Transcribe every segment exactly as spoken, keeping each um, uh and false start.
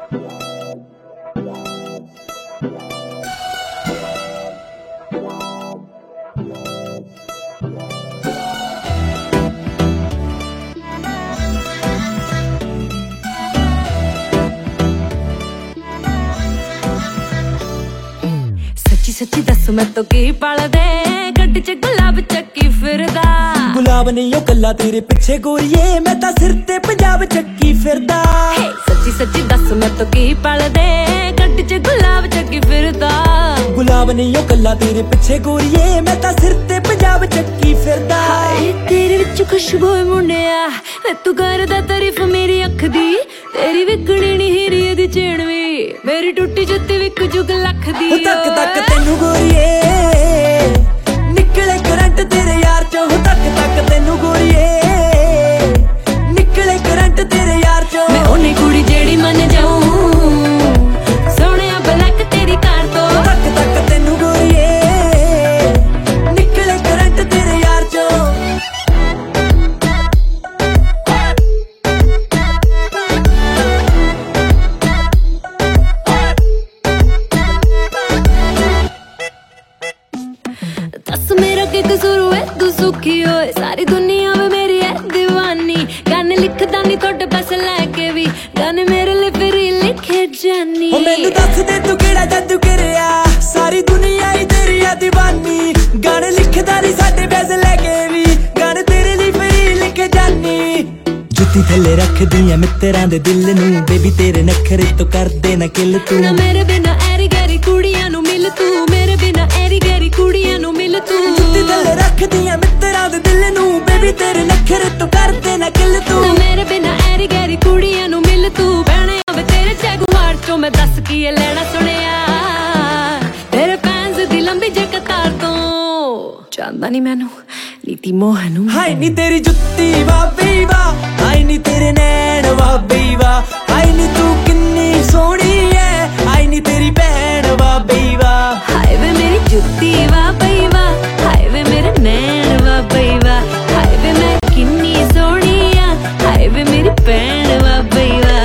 सच्ची दस मैं तो की पाल दे गड्डी च गुलाब चक्की फिरदा गुलाब नहीं ओ कल्ला तेरे पिछे गोरिए मैं तां सिर ते पंजाब चक्की फिरदा सच्ची सच्ची दस मैं तो की पाल दे गड्डी च गुलाब चक्की फिरदा गुलाब नहीं ओ कल्ला तेरे पिछे गोरिए मैं तां सिर ते पंजाब चक्की फिरदा तेरे विच खुशबू मुंडिया तू करदा तारीफ मेरी अख दी तेरी विकणी नी हीरी दी चैन वी मेरी टुटी जुत्ती विक जुग लख दी तक तक तेनू गोरिए निकले करंट तेरे यार चों तक तक तेनू गोरिए निकले करंट तेरे यार चों मैं ओनी कुड़ी जेड़ी मन जाऊं सोहणिया ब्लैक तेरी कार तो तक तक तेनू गोरिए निकले करंट तेरे यार चों दस मेरा की कसूर है तू सुखी होए सारी दुनिया में मेरी है दीवानी गाने लिखदा नहीं थोड़े पैसे लेके भी गाने मेरे लिए फिर लिखे जानी ओ मैनू दस दे तू केड़ा जादू करिया सारी दुनिया ही तेरी है दीवानी गाने लिखदा नहीं साडे पैसे लेके भी गाने तेरे लिए फिर लिखे जानी जुत्ती थल्ले रख दियां मित्तरां दे दिल नू बेबी तेरे नखरे तो कर दे ना किल तू ना मेरे बिना ऐरी गैरी कुड़ियां नू मिल तू मेरे बिना ऐरी गैरी कुड़ियां नू मिल तू जुत्ती थल्ले रख दियां मित्तरां दे दिल नू बेबी तेरे नखरे तो कर दे ना किल तू ना मेरे बिना ऐरी गैरी कुड़ियां नू मिल तू बहने आवे तेरे जगुआर चों मैं दस की लेना सुनिया तेरे फैंस दी लंबी जे कतार तो चांदा नहीं मैनू नीति मोहनू हाय नी तेरी जुत्ती वाह बेई वाह हाय नी तेरे नैन वाह बेई वाह हाय नी तू किन्नी सोहनी है हाय नी तेरी भैन वाह बेई वाह हाय वे मेरी जुत्ती वाह बई वाह हाय वे मेरे नैन वाह बई वाह हाय वे मैं किन्नी सोहनी आ हाय वे मेरी भैन वाह बई वाह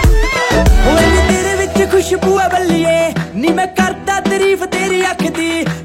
खुशबू है बल्लिए नी मैं करदा तारीफ तेरी अख दी